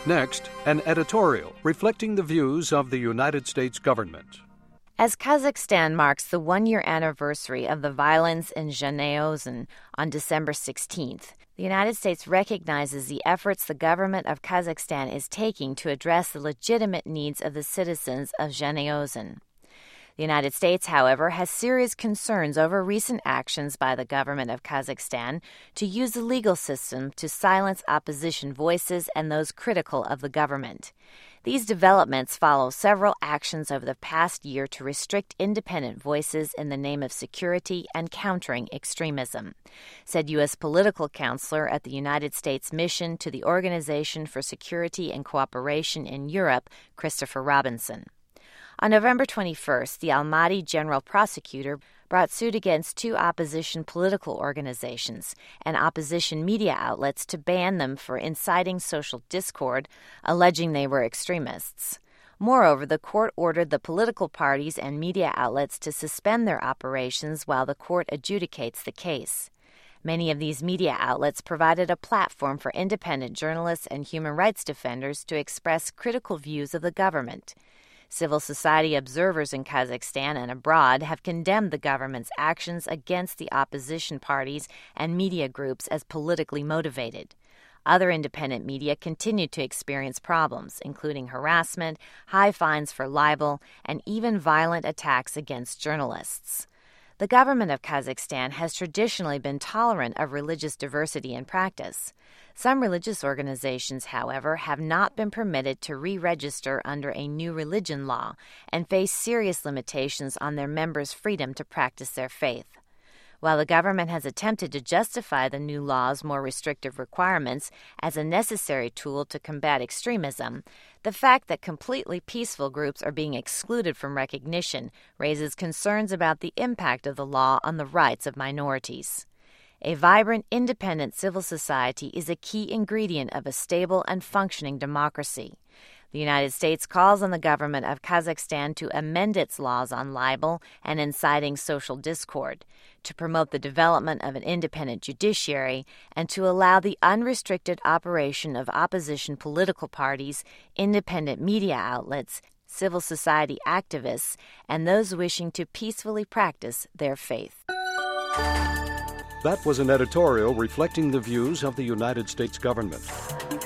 Next, an editorial reflecting the views of the United States government. As Kazakhstan marks the one-year anniversary of the violence in Zhanaozen on December 16th, the United States recognizes the efforts the government of Kazakhstan is taking to address the legitimate needs of the citizens of Zhanaozen. The United States, however, has serious concerns over recent actions by the government of Kazakhstan to use the legal system to silence opposition voices and those critical of the government. These developments follow several actions over the past year to restrict independent voices in the name of security and countering extremism, said U.S. political counselor at the United States mission to the Organization for Security and Cooperation in Europe, Christopher Robinson. On November 21st, the Almaty general prosecutor brought suit against two opposition political organizations and opposition media outlets to ban them for inciting social discord, alleging they were extremists. Moreover, the court ordered the political parties and media outlets to suspend their operations while the court adjudicates the case. Many of these media outlets provided a platform for independent journalists and human rights defenders to express critical views of the government. Civil society observers in Kazakhstan and abroad have condemned the government's actions against the opposition parties and media groups as politically motivated. Other independent media continue to experience problems, including harassment, high fines for libel, and even violent attacks against journalists. The government of Kazakhstan has traditionally been tolerant of religious diversity in practice. Some religious organizations, however, have not been permitted to re-register under a new religion law and face serious limitations on their members' freedom to practice their faith. While the government has attempted to justify the new law's more restrictive requirements as a necessary tool to combat extremism, the fact that completely peaceful groups are being excluded from recognition raises concerns about the impact of the law on the rights of minorities. A vibrant, independent civil society is a key ingredient of a stable and functioning democracy. The United States calls on the government of Kazakhstan to amend its laws on libel and inciting social discord, to promote the development of an independent judiciary, and to allow the unrestricted operation of opposition political parties, independent media outlets, civil society activists, and those wishing to peacefully practice their faith. That was an editorial reflecting the views of the United States government.